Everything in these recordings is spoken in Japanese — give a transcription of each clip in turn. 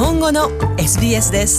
本語の SBS です。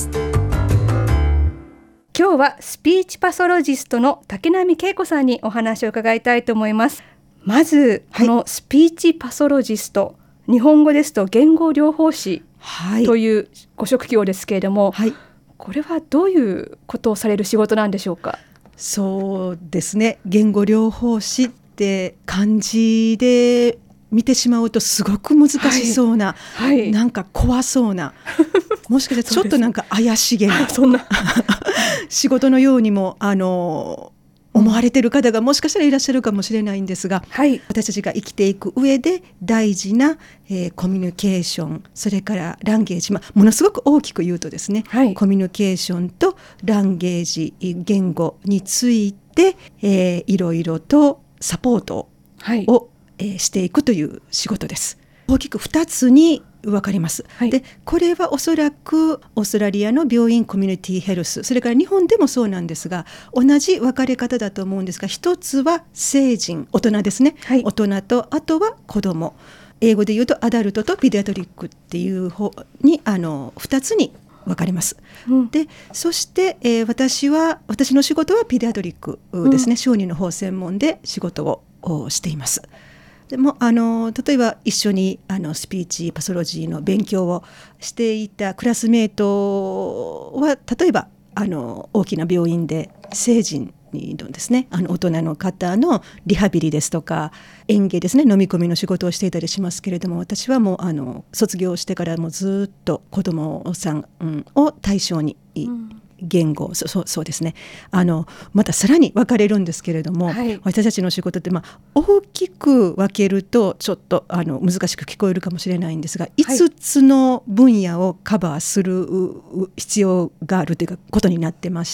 今日はスピーチパソロジストの竹波恵子さんにお話を伺いたいと思います。まずこのスピーチパソロジスト、日本語ですと言語療法士というご職業ですけれども、これはどういうことをされる仕事なんでしょうか？ そうですね、言語療法士って漢字で見てしまうとすごく難しそうな、なんか怖そうなもしかしたらちょっとなんか怪しげなそんな仕事のようにも思われている方がもしかしたらいらっしゃるかもしれないんですが、私たちが生きていく上で大事な、コミュニケーション、それからランゲージ、ものすごく大きく言うとですね、コミュニケーションとランゲージ、言語について、いろいろとサポートを、していくという仕事です。大きく2つに分かります。でこれはおそらくオーストラリアの病院コミュニティヘルス、それから日本でもそうなんですが、同じ分かれ方だと思うんですが、一つは成人、大人ですね、大人とあとは子ども、英語で言うとアダルトとピディアトリックっていう方に2つに分かれます。でそして、私の仕事はピディアトリックですね、小児の方専門で仕事をしています。でも例えば一緒にスピーチパソロジーの勉強をしていたクラスメートは、例えば大きな病院で成人のですね、大人の方のリハビリですとか園芸ですね、飲み込みの仕事をしていたりしますけれども、私はもう卒業してからもずっと子どもさん、を対象に、言語、そうですね、またさらに分かれるんですけれども、私たちの仕事って、大きく分けるとちょっと難しく聞こえるかもしれないんですが、5つの分野をカバーする必要があるということになってまして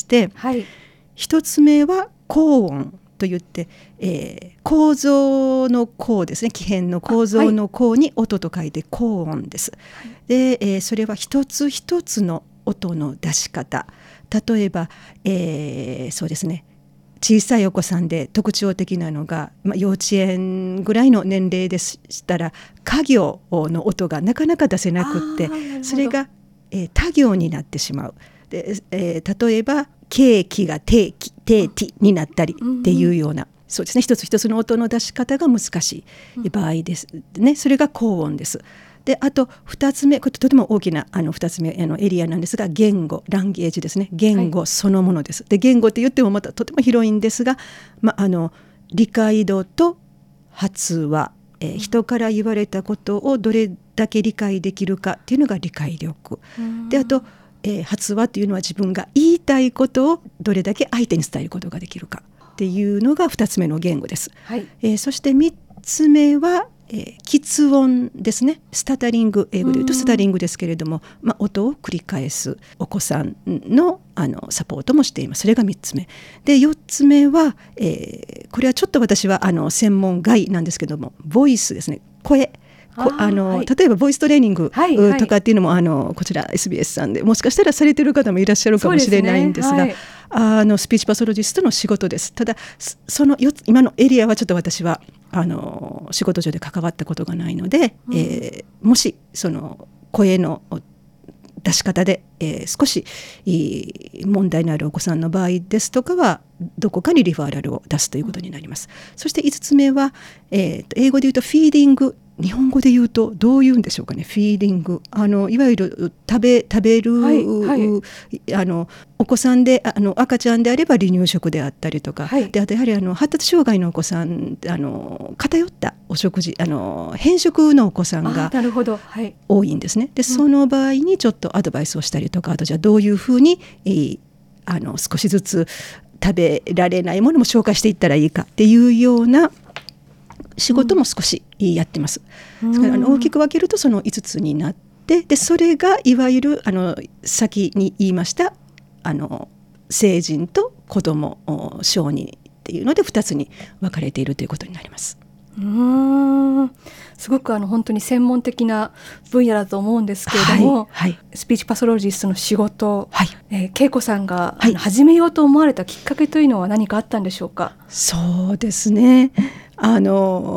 、1つ目は高音といって、構造の構ですね、気変の構造の構に音と書いて高音です。で、それは一つ一つの音の出し方、例えば、そうですね、小さいお子さんで特徴的なのが、幼稚園ぐらいの年齢でしたら家行の音がなかなか出せなくって、それが、他行になってしまう。で、例えばケーキがテーティになったりっていうような、そうですね、一つ一つの音の出し方が難しい場合ですね。それが高音です。であと2つ目、これとても大きな2つ目エリアなんですが、言語、ランゲージですね、言語そのものです。で言語って言ってもまたとても広いんですが、理解度と発話、人から言われたことをどれだけ理解できるかっていうのが理解力で、あと、発話っていうのは自分が言いたいことをどれだけ相手に伝えることができるかっていうのが2つ目の言語です。そして3つ目は喫音ですね、スタタリング、英語で言うとスタタリングですけれども、音を繰り返すお子さんの、サポートもしています。それが3つ目で、4つ目は、これはちょっと私は専門外なんですけども、ボイスですね、声、例えばボイストレーニングとかっていうのも、こちら SBS さんでもしかしたらされている方もいらっしゃるかもしれないんですが、スピーチパソロジストの仕事です。ただその今のエリアはちょっと私は仕事上で関わったことがないので、もしその声の出し方で、少し問題のあるお子さんの場合ですとかはどこかにリファーラルを出すということになります。そして5つ目は、英語で言うとフィーディング、日本語で言うとどういうんでしょうかね、フィーディング、いわゆる食べる、お子さんで赤ちゃんであれば離乳食であったりとか、であとやはり発達障害のお子さん、偏ったお食事、偏食のお子さんが多いんですね。でその場合にちょっとアドバイスをしたりとか、あとじゃあどういうふうに、少しずつ食べられないものも紹介していったらいいかっていうような仕事も少しやってます。大きく分けるとその5つになって、でそれがいわゆる先に言いました成人と子ども、小児っていうので2つに分かれているということになります。 すごく本当に専門的な分野だと思うんですけれども、スピーチパソロジストの仕事、恵子さんが始めようと思われたきっかけというのは何かあったんでしょうか？ そうですね、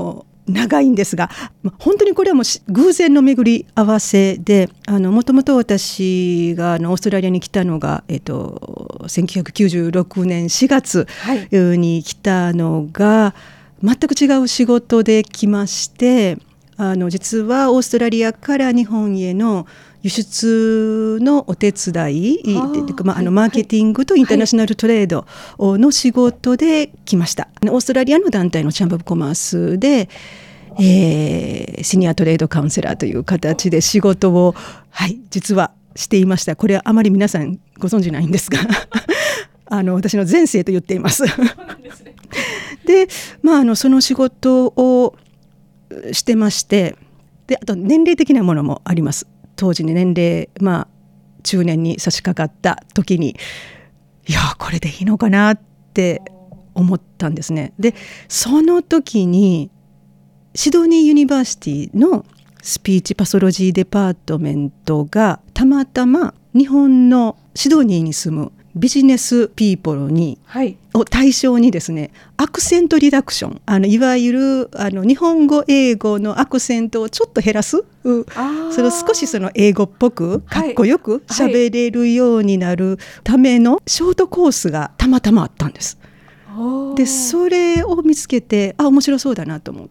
長いんですが、本当にこれはもう偶然の巡り合わせで、もともと私がオーストラリアに来たのが、1996年4月に来たのが、全く違う仕事で来まして、実はオーストラリアから日本への輸出のお手伝い、マーケティングとインターナショナルトレードの仕事で来ました。オーストラリアの団体のチャンバー・オブ・コマースで、シニアトレードカウンセラーという形で仕事を、実はしていました。これはあまり皆さんご存じないんですが私の前世と言っていますで、その仕事をしてまして、であと年齢的なものもあります。当時に年齢、中年に差し掛かった時に、いやこれでいいのかなって思ったんですね。でその時にシドニーユニバーシティのスピーチパソロジーデパートメントがたまたま日本のシドニーに住むビジネスピーポーに、を対象にですね、アクセントリダクション、いわゆる日本語英語のアクセントをちょっと減らす、それを少し英語っぽくかっこよく喋れるようになるためのショートコースがたまたまあったんです。でそれを見つけて面白そうだなと思って、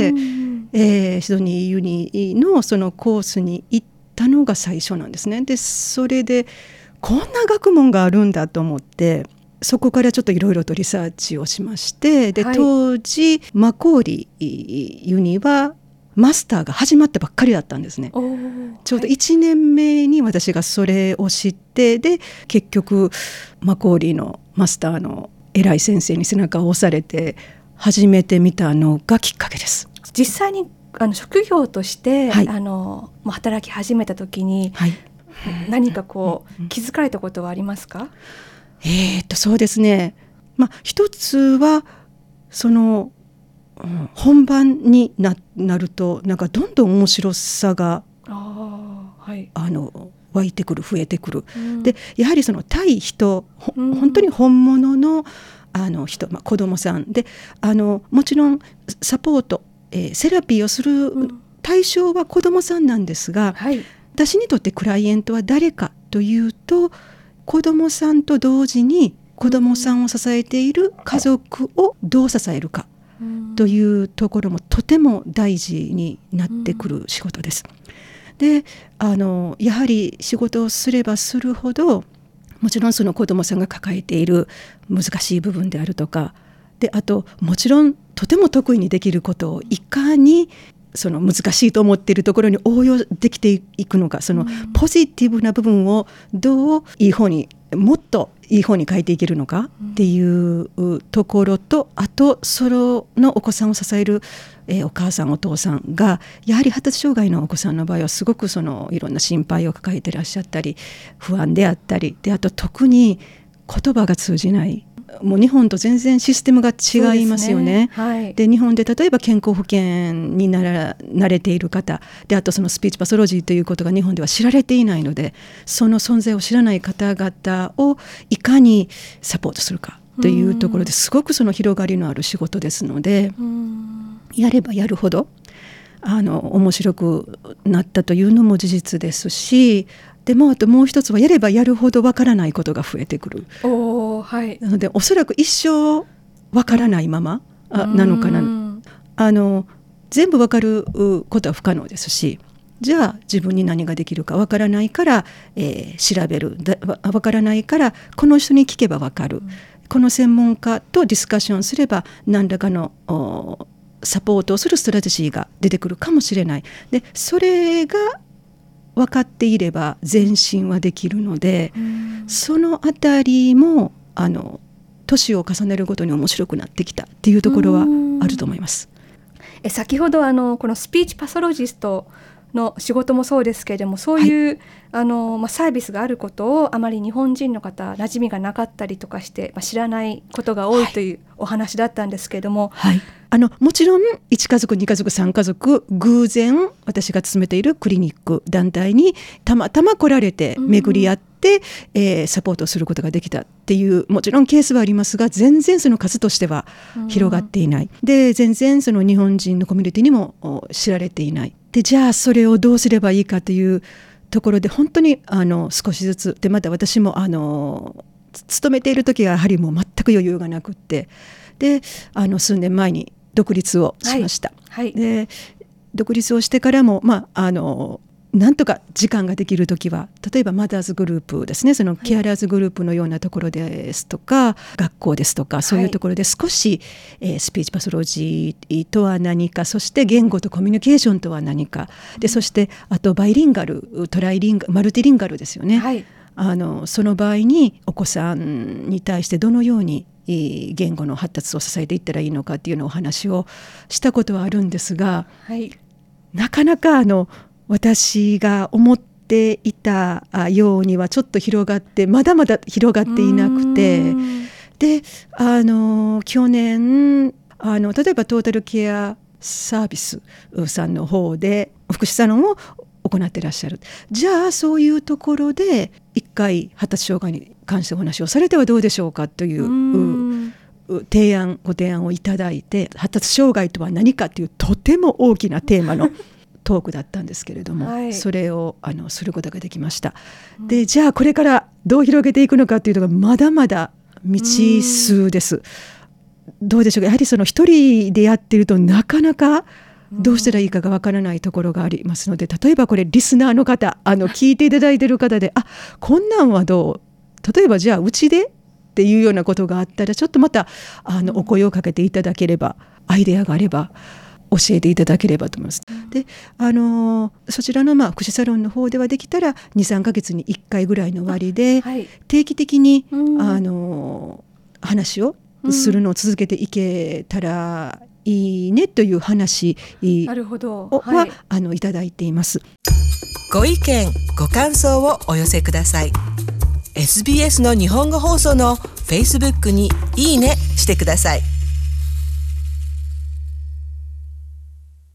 シドニーユニのそのコースに行ったのが最初なんですね。でそれでこんな学問があるんだと思って、そこからちょっといろいろとリサーチをしまして、で当時マコーリーユニはマスターが始まったばっかりだったんですね。ちょうど1年目に私がそれを知って、で結局マコーリーのマスターの偉い先生に背中を押されて始めてみたのがきっかけです。 実際に職業として、働き始めた時に、何か気づかれたことはありますか？ そうですね、一つはその本番に なるとなんかどんどん面白さが湧いてくる、増えてくる、でやはりその対人、本当に本物の人、子どもさんでもちろんサポート、セラピーをする対象は子どもさんなんですが、私にとってクライエントは誰かというと、子どもさんと同時に子どもさんを支えている家族をどう支えるかというところもとても大事になってくる仕事です。でやはり仕事をすればするほど、もちろんその子どもさんが抱えている難しい部分であるとかで、あともちろんとても得意にできることをいかにその難しいと思っているところに応用できていくのか、そのポジティブな部分をどういい方に、もっといい方に変えていけるのかっていうところと、あとそのお子さんを支える、お母さんお父さんがやはり発達障害のお子さんの場合はすごくいろんな心配を抱えていらっしゃったり、不安であったりで、あと特に言葉が通じない、もう日本と全然システムが違いますよね。で日本で例えば健康保険に慣れている方で、あとそのスピーチパソロジーということが日本では知られていないので、その存在を知らない方々をいかにサポートするかというところですごくその広がりのある仕事ですので、やればやるほど面白くなったというのも事実ですし、でもあともう一つはやればやるほどわからないことが増えてくる。なのでおそらく一生わからないままなのかな。全部わかることは不可能ですし、じゃあ自分に何ができるかわからないから、調べる、わからないからこの人に聞けばわかる、この専門家とディスカッションすれば何らかのサポートをするストラテジーが出てくるかもしれない。でそれが分かっていれば前進はできるので、そのあたりも年を重ねるごとに面白くなってきたっていうところはあると思います。 先ほどこのスピーチパソロジストの仕事もそうですけれども、そういう、サービスがあることをあまり日本人の方馴染みがなかったりとかして、知らないことが多いというお話だったんですけれども、 もちろん1家族2家族3家族偶然私が勤めているクリニック団体にたまたま来られて巡り合って、サポートすることができたっていうもちろんケースはありますが、全然その数としては広がっていない、で全然その日本人のコミュニティにも知られていない。でじゃあそれをどうすればいいかというところで、本当に少しずつで、また私も勤めている時はやはりもう全く余裕がなくって、で数年前に独立をしました、はいはい、で独立をしてからも、なんとか時間ができるときは、例えばマザーズグループですね、そのケアラーズグループのようなところですとか、学校ですとか、そういうところで少し、スピーチパソロジーとは何か、そして言語とコミュニケーションとは何かで、そしてあとバイリンガル、トライリンガル、マルティリンガルですよね、はい、その場合にお子さんに対してどのように言語の発達を支えていったらいいのかっていうのをお話をしたことはあるんですが、はい、なかなか私が思っていたようにはちょっと広がって、まだまだ広がっていなくて、で去年例えばトータルケアサービスさんの方で福祉サロンを行っていらっしゃる。じゃあそういうところで一回発達障害に関してお話をされてはどうでしょうかというご提案をいただいて、発達障害とは何かというとても大きなテーマのトークだったんですけれども、はい、それをすることができました。でじゃあこれからどう広げていくのかというのがまだまだ未知数です。どうでしょうか。やはりその一人でやっているとなかなかどうしたらいいかがわからないところがありますので、例えばこれリスナーの方聞いていただいている方で、こんなんはどう、例えばじゃあうちでっていうようなことがあったら、ちょっとまたお声をかけていただければ、アイデアがあれば教えていただければと思います。でそちらの福祉サロンの方ではできたら 2,3 ヶ月に1回ぐらいの割で、はい、定期的に話をするのを続けていけたらいいねという話なるほど、はい、 いただいています。 ご意見ご感想をお寄せください。 SBS の日本語放送の Facebook にいいねしてください。